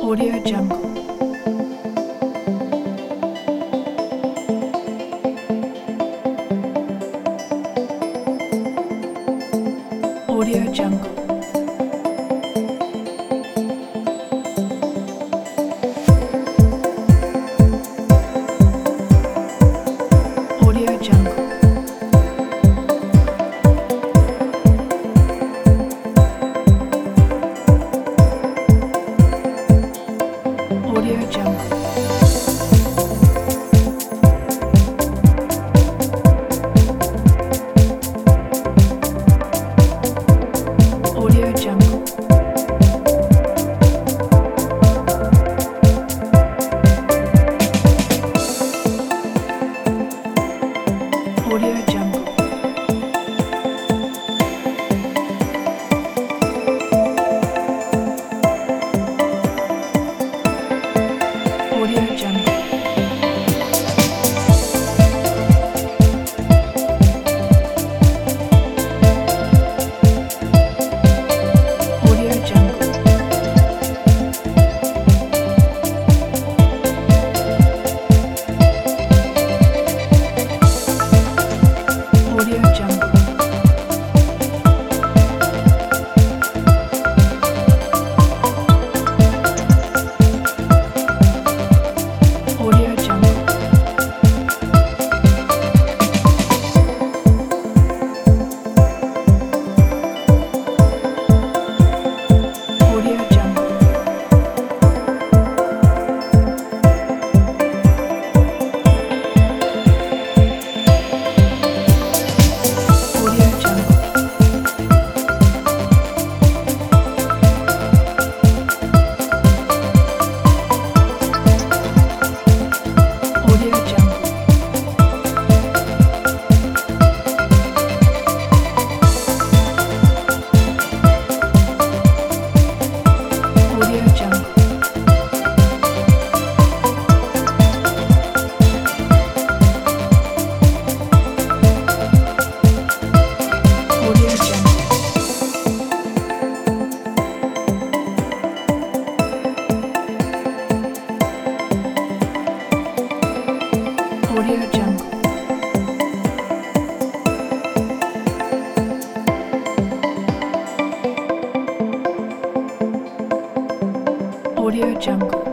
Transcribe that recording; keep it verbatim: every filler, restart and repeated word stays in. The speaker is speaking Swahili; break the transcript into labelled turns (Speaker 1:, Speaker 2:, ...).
Speaker 1: Audio Jungle. Audio Jungle. Audio Jungle. Audio Jungle. Audio Jungle. Audio Jungle. Audio Jungle. Audio Jungle. Audio Jungle. Audio Jungle. Audio Jungle. Audio Jungle. Audio Jungle. Audio Jungle. Audio Jungle. Audio Jungle. Audio Jungle.